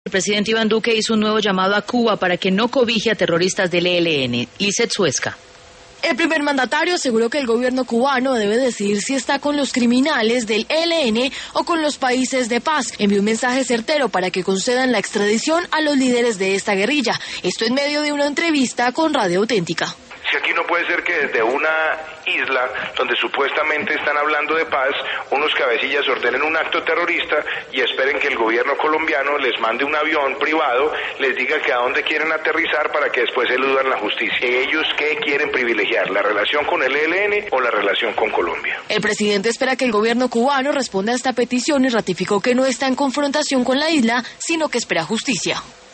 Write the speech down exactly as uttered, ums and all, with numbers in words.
El presidente Iván Duque hizo un nuevo llamado a Cuba para que no cobije a terroristas del E L N. Lizeth Suezca. El primer mandatario aseguró que el gobierno cubano debe decidir si está con los criminales del E L N o con los países de paz. Envió un mensaje certero para que concedan la extradición a los líderes de esta guerrilla. Esto en medio de una entrevista con Radio Auténtica. Si aquí no puede ser que desde una isla donde supuestamente están hablando de paz, unos cabecillas ordenen un acto terrorista y esperen que el gobierno colombiano les mande un avión privado, les diga que a dónde quieren aterrizar para que después eludan la justicia. ¿Ellos qué quieren privilegiar? ¿La relación con el E L N o la relación con Colombia? El presidente espera que el gobierno cubano responda a esta petición y ratificó que no está en confrontación con la isla, sino que espera justicia.